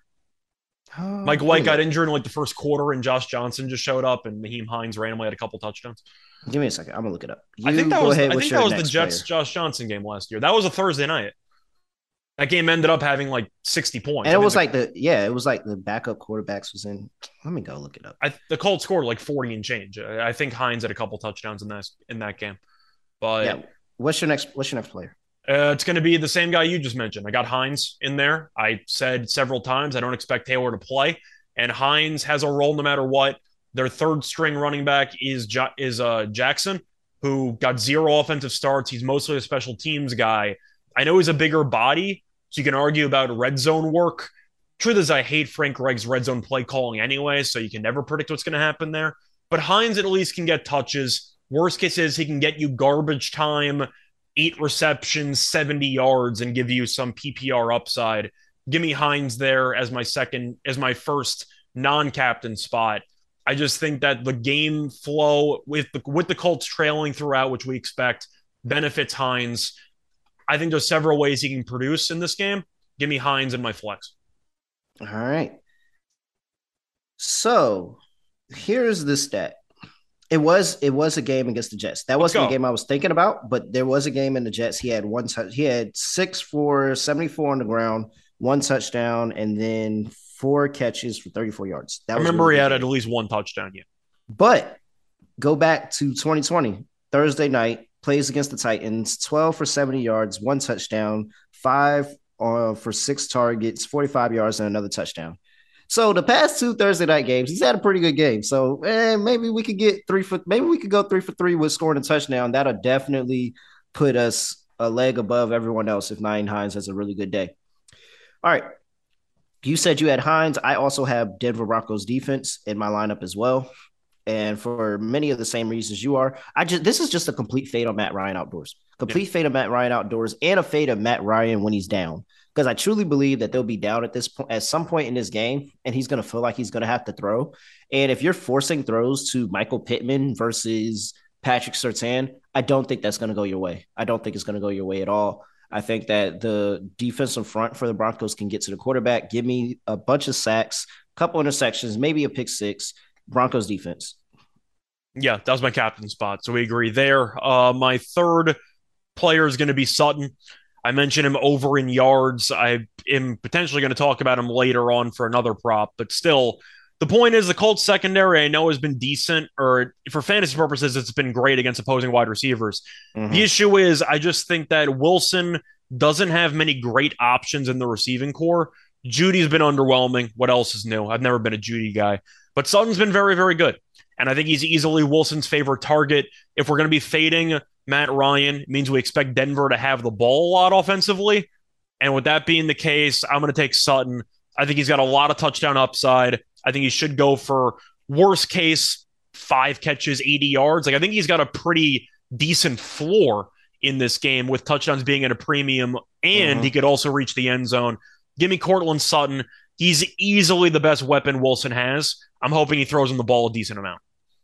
Mike White got injured in like the first quarter, and Josh Johnson just showed up, and Nyheim Hines randomly had a couple touchdowns. Give me a second. I'm gonna look it up. I think that was the Jets Josh Johnson game last year. That was a Thursday night. That game ended up having like 60 points. And it was like the backup quarterbacks was in. Let me go look it up. The Colts scored like 40 and change. I think Hines had a couple touchdowns in that game. But yeah, what's your next player? It's going to be the same guy you just mentioned. I got Hines in there. I said several times I don't expect Taylor to play, and Hines has a role no matter what. Their third string running back is Jackson, who got 0 offensive starts. He's mostly a special teams guy. I know he's a bigger body, so you can argue about red zone work. Truth is, I hate Frank Regg's red zone play calling anyway, so you can never predict what's going to happen there. But Hines at least can get touches. Worst case is he can get you garbage time, 8 receptions, 70 yards, and give you some PPR upside. Give me Hines there as my first non-captain spot. I just think that the game flow with the Colts trailing throughout, which we expect, benefits Hines. I think there's several ways he can produce in this game. Give me Hines in my flex. All right. So here's the stat. It was a game against the Jets. That wasn't the game I was thinking about, but there was a game in the Jets. He had 6 for 74 on the ground, 1 touchdown, and then 4 catches for 34 yards. I remember he had at least 1 touchdown. Yeah. But go back to 2020, Thursday night, plays against the Titans, 12 for 70 yards, 1 touchdown, 5 for 6 targets, 45 yards, and another touchdown. So the past 2 Thursday night games, he's had a pretty good game. So maybe we could go 3 for 3 with scoring a touchdown. That'll definitely put us a leg above everyone else if Nyheim Hines has a really good day. All right. You said you had Hines. I also have Denver Broncos defense in my lineup as well. And for many of the same reasons you are, this is just a complete fade on Matt Ryan outdoors. Fade of Matt Ryan outdoors and a fade of Matt Ryan when he's down. Because I truly believe that they'll be down at this point at some point in this game, and he's going to feel like he's going to have to throw. And if you're forcing throws to Michael Pittman versus Patrick Surtain, I don't think that's going to go your way. I don't think it's going to go your way at all. I think that the defensive front for the Broncos can get to the quarterback, give me a bunch of sacks, a couple interceptions, maybe a pick 6. Broncos defense. Yeah, that was my captain spot. So we agree there. My third player is going to be Sutton. I mentioned him over in yards. I am potentially going to talk about him later on for another prop, but still, the point is the Colts secondary I know has been decent, or for fantasy purposes, it's been great against opposing wide receivers. The issue is I just think that Wilson doesn't have many great options in the receiving core. Judy's been underwhelming. What else is new? I've never been a Judy guy, but Sutton's been very, very good. And I think he's easily Wilson's favorite target. If we're going to be fading Matt Ryan, it means we expect Denver to have the ball a lot offensively. And with that being the case, I'm going to take Sutton. I think he's got a lot of touchdown upside. I think he should go for worst case 5 catches, 80 yards. Like I think he's got a pretty decent floor in this game with touchdowns being at a premium, and he could also reach the end zone. Give me Courtland Sutton. He's easily the best weapon Wilson has. I'm hoping he throws him the ball a decent amount.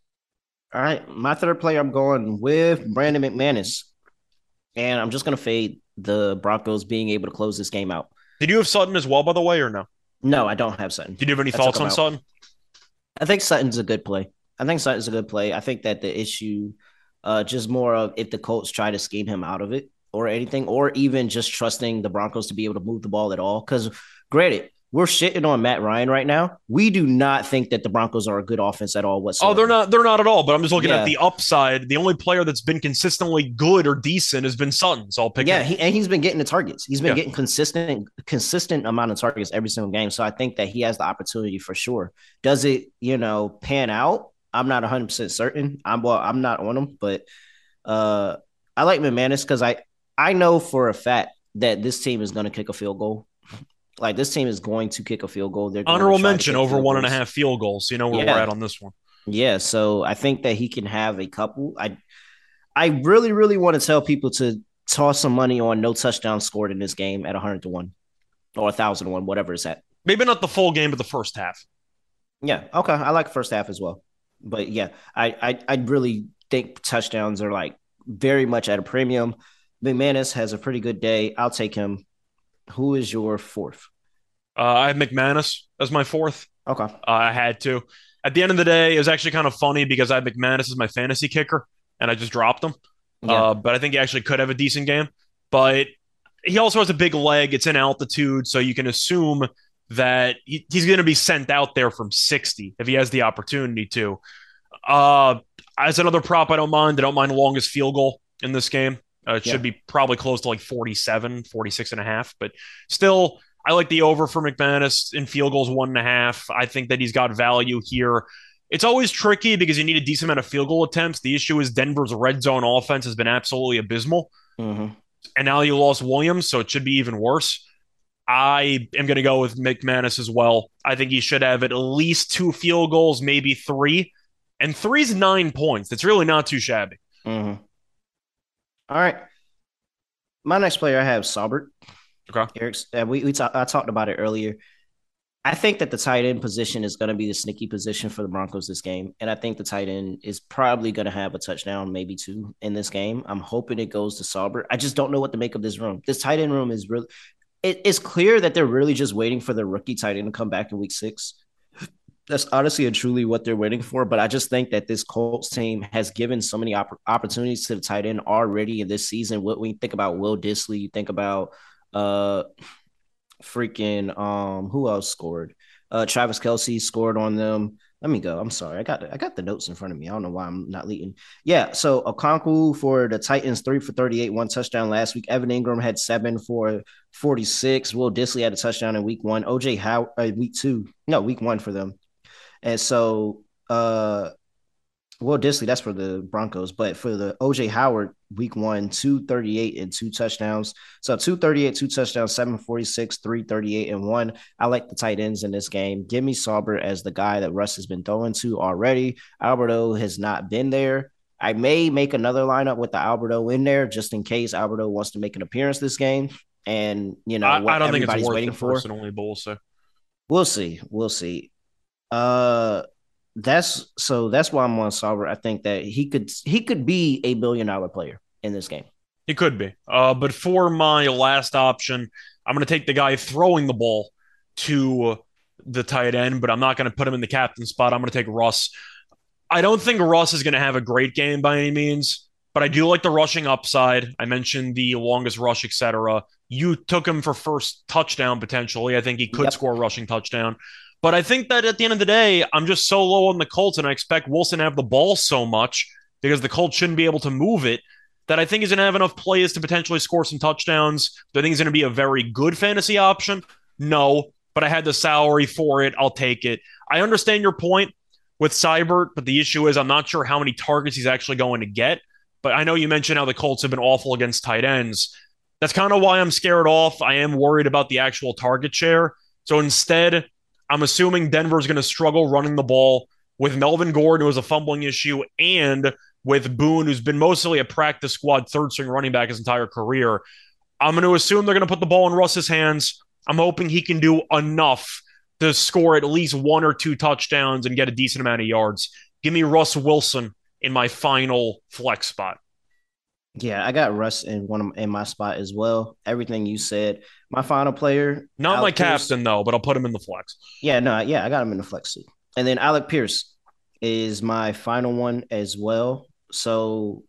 All right, my third player, I'm going with Brandon McManus. And I'm just going to fade the Broncos being able to close this game out. Did you have Sutton as well, by the way, or no? No, I don't have Sutton. Did you have any thoughts on Sutton? I think Sutton's a good play. I think that the issue, just more of if the Colts try to scheme him out of it or anything, or even just trusting the Broncos to be able to move the ball at all. Because granted, we're shitting on Matt Ryan right now. We do not think that the Broncos are a good offense at all whatsoever. Oh, they're not at all. But I'm just looking at the upside. The only player that's been consistently good or decent has been Sutton. So I'll pick him. And he's been getting the targets. He's been getting consistent amount of targets every single game. So I think that he has the opportunity for sure. Does it, pan out? I'm not 100% certain. I'm not on him, but I like McManus because I know for a fact that this team is going to kick a field goal. Like this team is going to kick a field goal. They're honorable mention over 1.5 field goals. So you know where we're at on this one. Yeah, so I think that he can have a couple. I really, really want to tell people to toss some money on no touchdown scored in this game at 100-1 or 1,000-1, whatever it's at. Maybe not the full game, but the first half. Yeah, okay. I like first half as well. But yeah, I really think touchdowns are like very much at a premium. McManus has a pretty good day. I'll take him. Who is your fourth? I have McManus as my fourth. Okay. I had to. At the end of the day, it was actually kind of funny because I had McManus as my fantasy kicker, and I just dropped him. Yeah. But I think he actually could have a decent game. But he also has a big leg. It's in altitude, so you can assume that he's going to be sent out there from 60 if he has the opportunity to. As another prop, I don't mind. I don't mind the longest field goal in this game. It should be probably close to like 47, 46 and a half. But still, I like the over for McManus in field goals 1.5. I think that he's got value here. It's always tricky because you need a decent amount of field goal attempts. The issue is Denver's red zone offense has been absolutely abysmal. And now you lost Williams, so it should be even worse. I am going to go with McManus as well. I think he should have at least 2 field goals, maybe 3. And 3's 9 points. It's really not too shabby. All right. My next player, I have Saubert. Okay. Eric's, I talked about it earlier. I think that the tight end position is going to be the sneaky position for the Broncos this game. And I think the tight end is probably going to have a touchdown, maybe 2 in this game. I'm hoping it goes to Saubert. I just don't know what to make of this room. This tight end room is really – it's clear that they're really just waiting for the rookie tight end to come back in week 6. That's honestly and truly what they're waiting for. But I just think that this Colts team has given so many opportunities to the tight end already in this season. When you think about Will Dissly, you think about who else scored? Travis Kelce scored on them. Let me go. I'm sorry. I got the notes in front of me. I don't know why I'm not leading. Yeah. So Okonkwo for the Titans, 3 for 38, 1 touchdown last week. Evan Ingram had 7 for 46. Will Dissly had a touchdown in week 1. OJ Howard, week 1 for them. And so, Will Dissly, that's for the Broncos, but for the OJ Howard, week 1, 238 and 2 touchdowns. So 238, 2 touchdowns, 746, 338 and 1. I like the tight ends in this game. Give me Saubert as the guy that Russ has been throwing to already. Alberto has not been there. I may make another lineup with the Alberto in there just in case Alberto wants to make an appearance this game. And, what I don't think it's worth waiting it for. Personally, but we'll see. We'll see. That's why I'm on Saubert. I think that he could be a $1 billion player in this game. He could be. But for my last option, I'm going to take the guy throwing the ball to the tight end, but I'm not going to put him in the captain spot. I'm going to take Russ. I don't think Russ is going to have a great game by any means, but I do like the rushing upside. I mentioned the longest rush, etc. You took him for first touchdown potentially. I think he could Yep. score a rushing touchdown. But I think that at the end of the day, I'm just so low on the Colts, and I expect Wilson to have the ball so much because the Colts shouldn't be able to move it that I think he's going to have enough plays to potentially score some touchdowns. Do I think he's going to be a very good fantasy option? No, but I had the salary for it. I'll take it. I understand your point with Seibert, but the issue is I'm not sure how many targets he's actually going to get. But I know you mentioned how the Colts have been awful against tight ends. That's kind of why I'm scared off. I am worried about the actual target share. So instead, I'm assuming Denver's going to struggle running the ball with Melvin Gordon, who has a fumbling issue, and with Boone, who's been mostly a practice squad third string running back his entire career. I'm going to assume they're going to put the ball in Russ's hands. I'm hoping he can do enough to score at least 1 or 2 touchdowns and get a decent amount of yards. Give me Russ Wilson in my final flex spot. Yeah, I got Russ in my spot as well. Everything you said. My final player, Not my Alec Pierce. captain, though, but I'll put him in the flex. Yeah, no, yeah, I got him in the flex too. And then Alec Pierce is my final one as well. So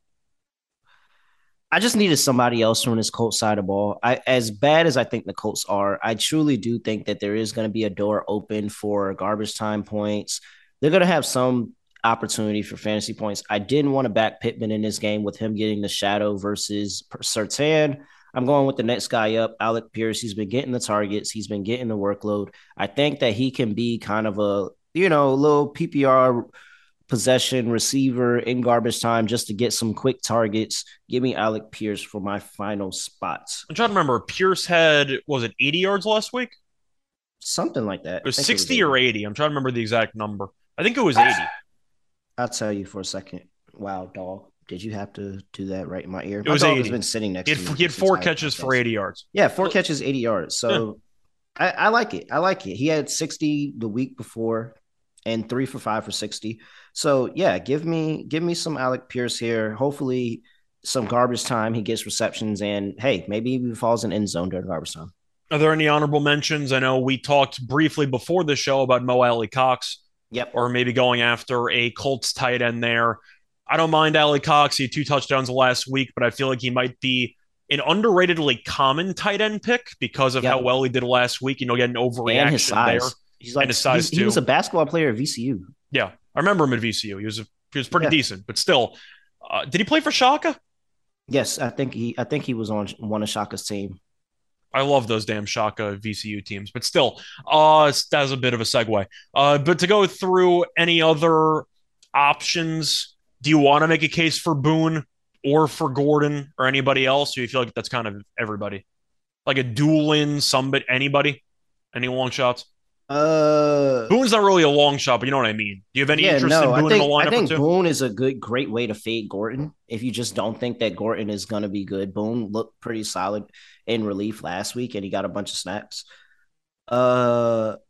I just needed somebody else from this Colts side of the ball. As bad as I think the Colts are, I truly do think that there is going to be a door open for garbage time points. They're going to have some opportunity for fantasy points. I didn't want to back Pittman in this game with him getting the shadow versus Surtain. I'm going with the next guy up, Alec Pierce. He's been getting the targets. He's been getting the workload. I think that he can be kind of a, little PPR possession receiver in garbage time just to get some quick targets. Give me Alec Pierce for my final spots. I'm trying to remember. Pierce had, was it 80 yards last week? Something like that. It was 60 or 80. I'm trying to remember the exact number. I think it was 80. I'll tell you for a second. Wow, dog. Did you have to do that right in my ear? It was my dog 80. has been sitting next to me. He had 4 catches for 80 yards. Yeah, 4 catches, 80 yards. So I like it. I like it. He had 60 the week before and 3 for 5 for 60. So yeah, give me some Alec Pierce here. Hopefully some garbage time. He gets receptions and hey, maybe he falls in end zone during garbage time. Are there any honorable mentions? I know we talked briefly before the show about Mo Alley Cox. Yep. Or maybe going after a Colts tight end there. I don't mind Alley Cox. He had 2 touchdowns last week, but I feel like he might be an underratedly common tight end pick because of how well he did last week. Get an overreaction and his size. there. He's like, and his size too. He was a basketball player at VCU. Yeah, I remember him at VCU. He was pretty decent, but still, did he play for Shaka? Yes, I think he was on one of Shaka's team. I love those damn Shaka VCU teams, but still, that's a bit of a segue. But to go through any other options, do you want to make a case for Boone or for Gordon or anybody else? Or you feel like that's kind of everybody, like a Doolin, anybody, any long shots? Boone's not really a long shot, but you know what I mean. Do you have any interest in Boone in the lineup? I think Boone is a great way to fade Gordon. If you just don't think that Gordon is going to be good, Boone looked pretty solid in relief last week, and he got a bunch of snaps. Not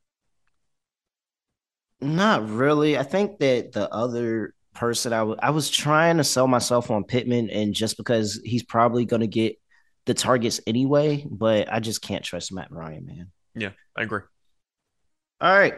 really. I think that the other person I was trying to sell myself on Pittman, and just because he's probably going to get the targets anyway, but I just can't trust Matt Ryan, man. Yeah, I agree. All right.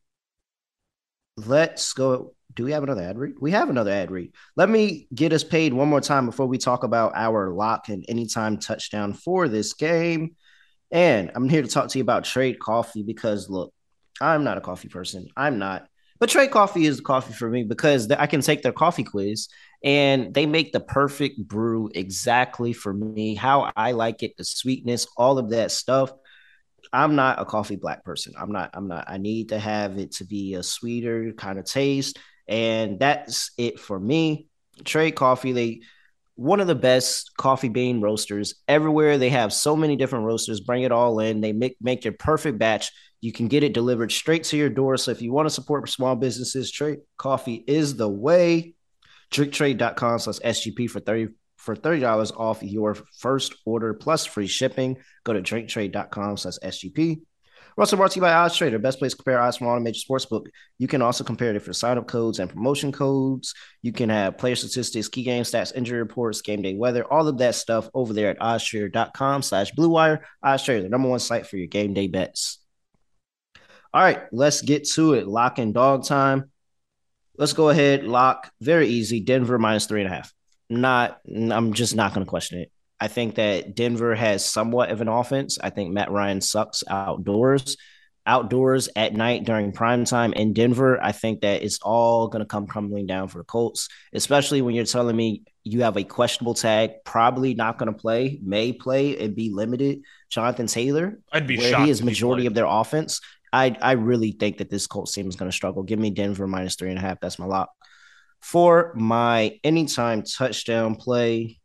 Let's go. Do we have another ad read? We have another ad read. Let me get us paid one more time before we talk about our lock and anytime touchdown for this game. And I'm here to talk to you about Trade Coffee because, look, I'm not a coffee person. I'm not. But Trade Coffee is the coffee for me because I can take their coffee quiz and they make the perfect brew exactly for me, how I like it, the sweetness, all of that stuff. I'm not a coffee black person. I'm not. I need to have it to be a sweeter kind of taste. And that's it for me. Trade Coffee, one of the best coffee bean roasters everywhere. They have so many different roasters. Bring it all in. They make your perfect batch. You can get it delivered straight to your door. So if you want to support small businesses, Trade Coffee is the way. drinktrade.com/SGP for $30 off your first order plus free shipping. Go to drinktrade.com/SGP. We're also brought to you by OddsTrader, best place to compare odds from all the major sportsbook. You can also compare different sign-up codes and promotion codes. You can have player statistics, key game stats, injury reports, game day weather, all of that stuff over there at oddstrader.com/bluewire. OddsTrader, the number one site for your game day bets. All right, let's get to it. Lock and dog time. let's go ahead. Lock. Very easy. Denver -3.5. I'm just not going to question it. I think that Denver has somewhat of an offense. I think Matt Ryan sucks outdoors at night during prime time in Denver. I think that it's all going to come crumbling down for the Colts, especially when you're telling me you have a questionable tag, probably not going to play, may play and be limited. Jonathan Taylor, I'd be where shocked he is if majority played. of their offense. I really think that this Colts team is going to struggle. Give me Denver -3.5. That's my lock. For my anytime touchdown play,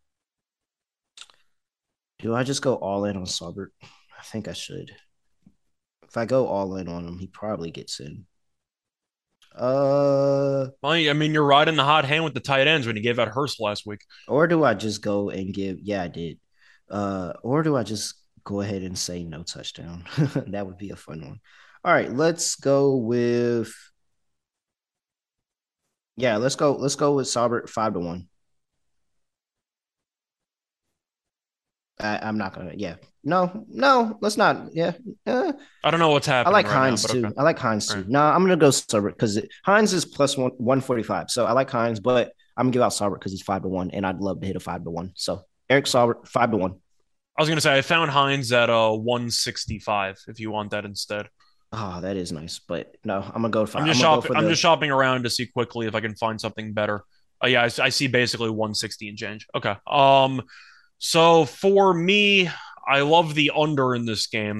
do I just go all in on Saubert? I think I should. If I go all in on him, he probably gets in. Well, I mean, you're riding the hot hand with the tight ends when you gave out Hurst last week. Or do I just go and give? Yeah, I did. Or do I just go ahead and say no touchdown? That would be a fun one. All right, let's go with. Yeah, let's go with Saubert 5-1. I'm not gonna. Yeah, no, let's not. Yeah, I don't know what's happening. I like right Hines now, too. okay. I like Hines too. Right. No, I'm gonna go Saubert because Hines is plus 145. So I like Hines, but I'm gonna give out Saubert because he's 5-1, and I'd love to hit a 5-1. So Eric Saubert 5-1. I was gonna say I found Hines at 165 if you want that instead. Oh, that is nice, but no, I'm gonna go. I'm just shopping around to see quickly if I can find something better. Yeah, I see basically 160 and change. Okay. So for me, I love the under in this game,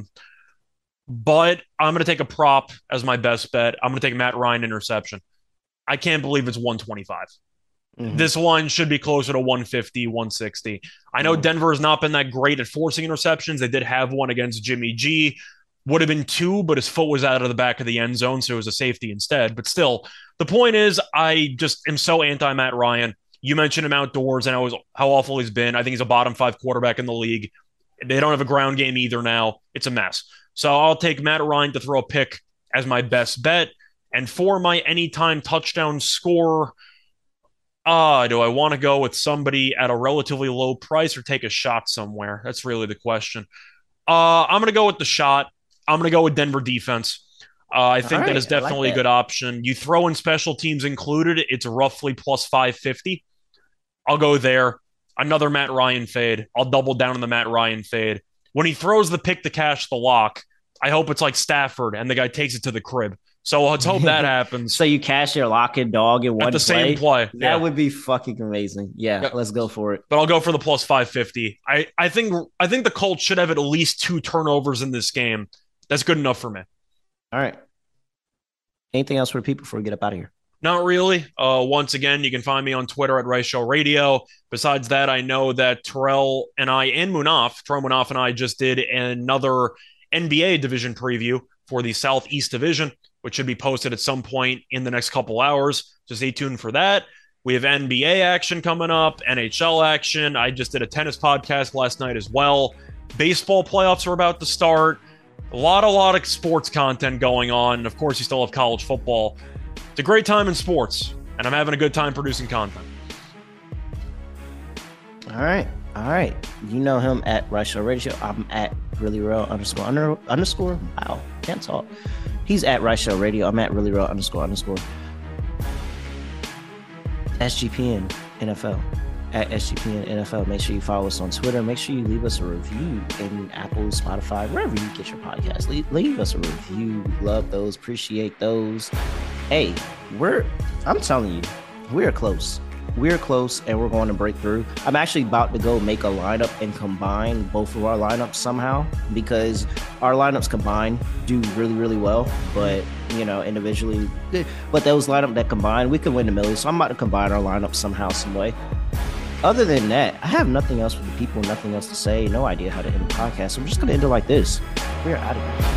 but I'm going to take a prop as my best bet. I'm going to take Matt Ryan interception. I can't believe it's 125. Mhm. This line should be closer to 150, 160. I know Denver has not been that great at forcing interceptions. They did have one against Jimmy G. Would have been 2, but his foot was out of the back of the end zone, so it was a safety instead. But still, the point is, I just am so anti-Matt Ryan. You mentioned him outdoors and how awful he's been. I think he's a bottom 5 quarterback in the league. They don't have a ground game either now. It's a mess. So I'll take Matt Ryan to throw a pick as my best bet. And for my anytime touchdown score, do I want to go with somebody at a relatively low price or take a shot somewhere? That's really the question. I'm going to go with the shot. I'm going to go with Denver defense. I think that is definitely a good option. You throw in special teams included, it's roughly plus 550. I'll go there. Another Matt Ryan fade. I'll double down on the Matt Ryan fade. When he throws the pick to cash the lock, I hope it's like Stafford and the guy takes it to the crib. So let's hope that happens. So you cash your lock and dog in one at the same play. That would be fucking amazing. Yeah, let's go for it. But I'll go for the plus 550. I think the Colts should have at least 2 turnovers in this game. That's good enough for me. All right. Anything else for people before we get up out of here? Not really. Once again, you can find me on Twitter at Rice Show Radio. Besides that, I know that Terrell and Munaf and I just did another NBA division preview for the Southeast Division, which should be posted at some point in the next couple hours. So stay tuned for that. We have NBA action coming up, NHL action. I just did a tennis podcast last night as well. Baseball playoffs are about to start. A lot of sports content going on. And of course, you still have college football. It's a great time in sports, and I'm having a good time producing content. All right. You know him at Rice Show Radio. I'm at reallyreal__. Wow, can't talk. He's at Rice Show Radio. I'm at reallyreal__. SGPN NFL. At SGPN NFL. Make sure you follow us on Twitter. Make sure you leave us a review in Apple, Spotify, wherever you get your podcast. Leave us a review. Love those. Appreciate those. Hey, I'm telling you, we're close. We're close, and we're going to break through. I'm actually about to go make a lineup and combine both of our lineups somehow, because our lineups combined do really, really well, but individually. But those lineups that combine, we can win the million. So I'm about to combine our lineup somehow, some way. Other than that, I have nothing else for the people, nothing else to say, no idea how to end the podcast. So I'm just going to end it like this. We're out of here.